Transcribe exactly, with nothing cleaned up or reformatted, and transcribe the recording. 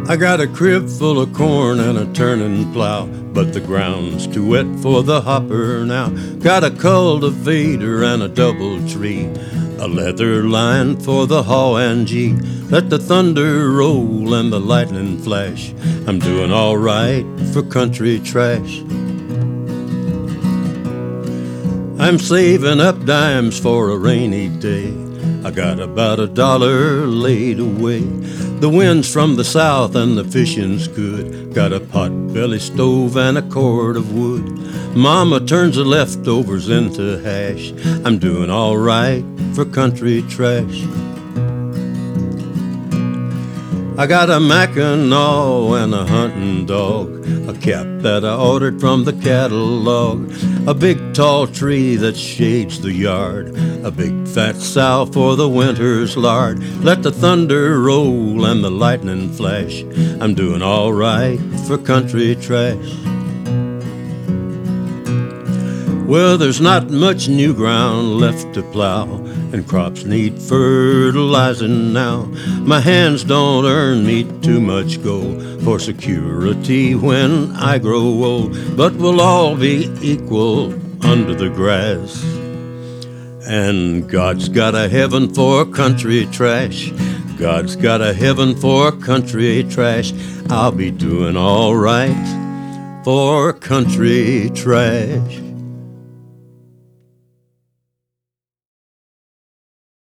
I got a crib full of corn and a turning plow, but the ground's too wet for the hopper now. Got a cultivator and a double tree, a leather line for the haw and gee. Let the thunder roll and the lightning flash. I'm doing all right for country trash. I'm saving up dimes for a rainy day. I got about a dollar laid away. The wind's from the south and the fishing's good. Got a pot-belly stove and a cord of wood. Mama turns the leftovers into hash. I'm doing all right for country trash. I got a Mackinaw and a hunting dog, a cap that I ordered from the catalog, a big tall tree that shades the yard, a big fat sow for the winter's lard. Let the thunder roll and the lightning flash. I'm doing all right for country trash. Well, there's not much new ground left to plow, and crops need fertilizing now. My hands don't earn me too much gold for security when I grow old, but we'll all be equal under the grass. And God's got a heaven for country trash. God's got a heaven for country trash. I'll be doing all right for country trash.